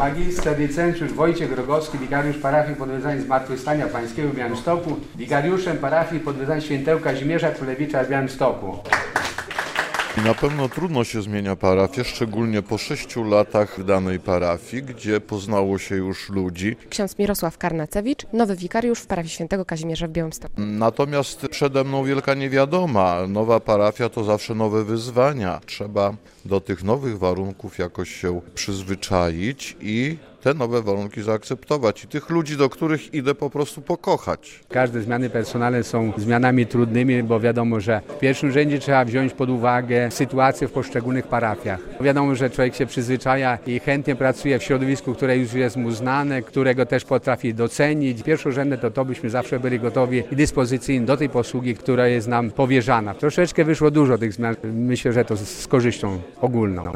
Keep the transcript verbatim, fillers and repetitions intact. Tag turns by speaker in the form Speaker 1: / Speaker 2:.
Speaker 1: Magister licencjusz Wojciech Rogowski, wikariusz parafii Podwyżania Zmartwychwstania Pańskiego w Białymstoku, wikariuszem parafii Podwyżania Świętego Kazimierza Królewicza w Białymstoku.
Speaker 2: Na pewno trudno się zmienia parafię, szczególnie po sześciu latach w danej parafii, gdzie poznało się już ludzi.
Speaker 3: Ksiądz Mirosław Karnacewicz, nowy wikariusz w parafii Świętego Kazimierza w Białymstoku.
Speaker 2: Natomiast przede mną wielka niewiadoma. Nowa parafia to zawsze nowe wyzwania. Trzeba do tych nowych warunków jakoś się przyzwyczaić i te nowe warunki zaakceptować i tych ludzi, do których idę, po prostu pokochać.
Speaker 1: Każde zmiany personalne są zmianami trudnymi, bo wiadomo, że w pierwszym rzędzie trzeba wziąć pod uwagę sytuację w poszczególnych parafiach. Wiadomo, że człowiek się przyzwyczaja i chętnie pracuje w środowisku, które już jest mu znane, którego też potrafi docenić. Pierwszorzędne to to byśmy zawsze byli gotowi i dyspozycyjni do tej posługi, która jest nam powierzana. Troszeczkę wyszło dużo tych zmian. Myślę, że to z korzyścią ogólną.